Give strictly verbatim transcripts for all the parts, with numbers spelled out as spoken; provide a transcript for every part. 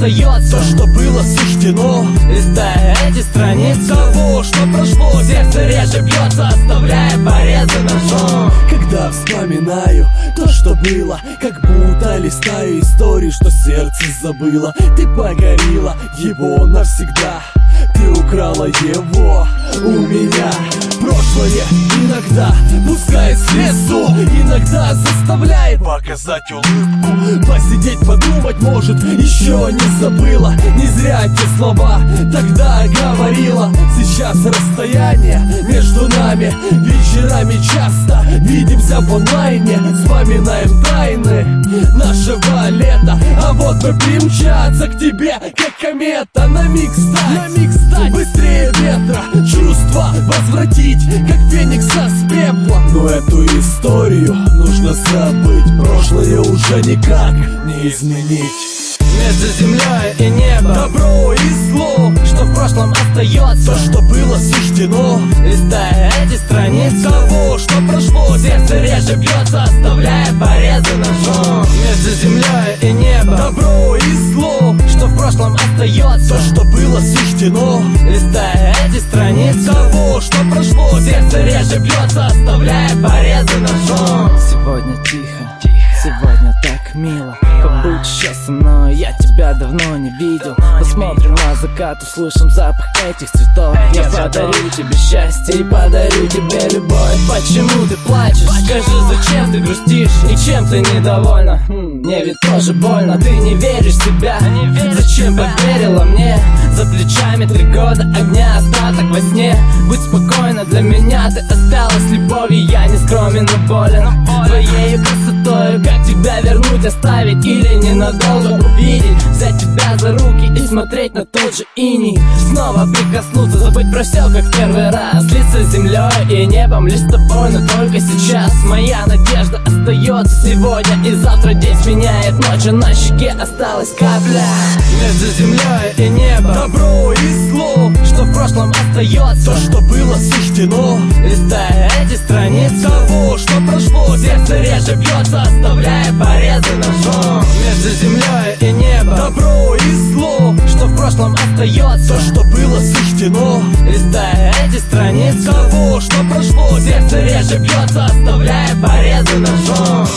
остается, то, что было суждено. Листая эти страницы того, что прошло, сердце реже бьется, оставляя порезы ножом. Когда вспоминаю то, что было, как будто листаю истории, что сердце забыло. Ты погорела его навсегда, ты украла его у меня. Прошлое иногда пускает слезу, иногда заставляет показать улыбку. Посидеть, подумать, может, еще не забыла. Не зря те слова тогда говорила. Сейчас расстояние между нами, вечерами часто видимся в онлайне, вспоминаем тайны нашего лета. А вот бы примчаться к тебе, как комета, на миг стать, на миг стать быстрее ветра, чувства возвратить, как феникса с пепла. Но эту историю нужно забыть, прошлое уже никак не изменить. Между землей и небом добро и зло, что в прошлом остается, то, что было суждено. Листая эти страницы того, что прошло, сердце реже бьется, оставляя порезы ножом. Между землей и небом добро и зло, что в прошлом остается, то, что было суждено. Листая эти страницы того, что прошло, сердце реже бьется, оставляя порезы ножом. Сегодня тихо, сегодня так мило, как будто сейчас со мной, я тебя давно не видел. Посмотрим на закат, услышим запах этих цветов. Я подарю тебе счастье и подарю тебе любовь. Почему ты плачешь? Скажи, зачем ты грустишь и чем ты недовольна? Хм, мне ведь тоже больно, ты не веришь в себя. Зачем поверила мне? За плечами три года огня, остаток во сне. Будь спокойна, для меня ты осталась любовью. Я не скромен, но болен твоей красотой. Как тебя вернуть, оставить или ненадолго увидеть? Взять тебя за руки и смотреть на тот же иней. Снова прикоснуться, забыть про все, как в первый раз. Слиться с землей и небом лишь с тобой, но только сейчас. Моя надежда остается сегодня и завтра. День сменяет ночь, а на щеке осталась капля. Между землей и небом добро и зло, что в прошлом остается, то, что было суждено. Листая эти страницы того, что прошло, сердце реже бьется, оставляя порезы ножом. Между землей и небом добро и зло, что в прошлом остается, то, что было суждено. Листая эти страницы того, что прошло, сердце реже бьется, оставляя порезы ножом.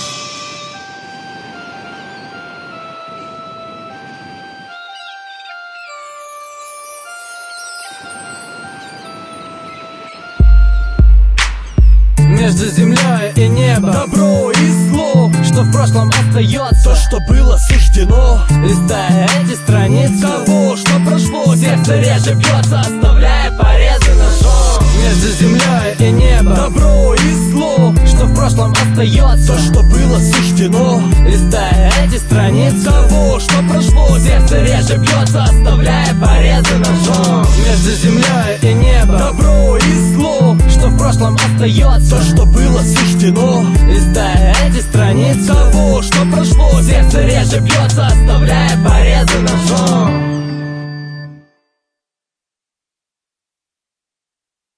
Между землей и небом добро и зло, что в прошлом остается, то, что было суждено. Листая эти страницы того, что прошло, сердце реже бьется, оставляя порезы ножом. Между землей и небом добро и зло, что в прошлом остается, то, что было суждено. Листая эти страницы того, что прошло, сердце реже бьется, оставляя порезы ножом. Между землей и небом добро и зло, что в прошлом остается, то, что было суждено. Листая эти страницы того, что прошло, сердце реже бьется, оставляя порезы ножом.